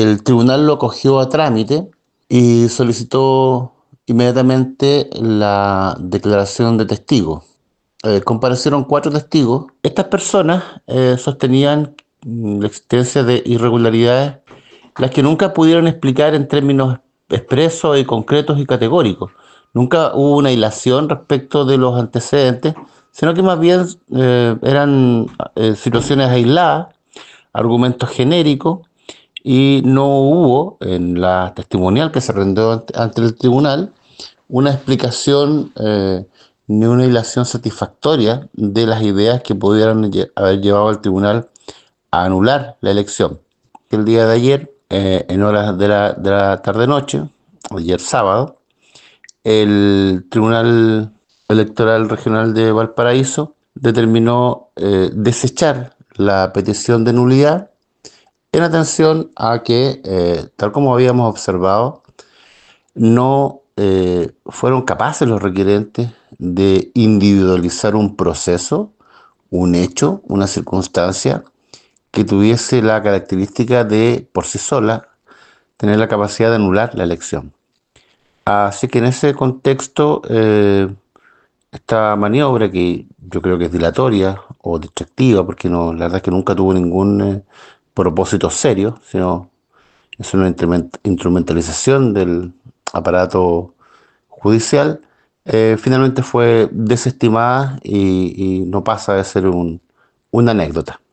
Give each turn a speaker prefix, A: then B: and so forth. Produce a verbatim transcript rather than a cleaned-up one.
A: El tribunal lo acogió a trámite y solicitó inmediatamente la declaración de testigos. Eh, comparecieron cuatro testigos. Estas personas eh, sostenían mm, la existencia de irregularidades, las que nunca pudieron explicar en términos expresos y concretos y categóricos. Nunca hubo una hilación respecto de los antecedentes, sino que más bien eh, eran eh, situaciones aisladas, argumentos genéricos, y no hubo en la testimonial que se rindió ante, ante el tribunal una explicación eh, ni una hilación satisfactoria de las ideas que pudieran lle- haber llevado al tribunal a anular la elección. El día de ayer, eh, en horas de la, de la tarde-noche, ayer sábado, el Tribunal Electoral Regional de Valparaíso determinó eh, desechar la petición de nulidad en atención a que, eh, tal como habíamos observado, no eh, fueron capaces los requerentes de individualizar un proceso, un hecho, una circunstancia que tuviese la característica de, por sí sola, tener la capacidad de anular la elección. Así que en ese contexto, eh, esta maniobra, que yo creo que es dilatoria o distractiva, porque no, la verdad es que nunca tuvo ningún eh, propósito serio, sino es una instrumentalización del aparato judicial, eh, finalmente fue desestimada y, y no pasa de ser un, una anécdota.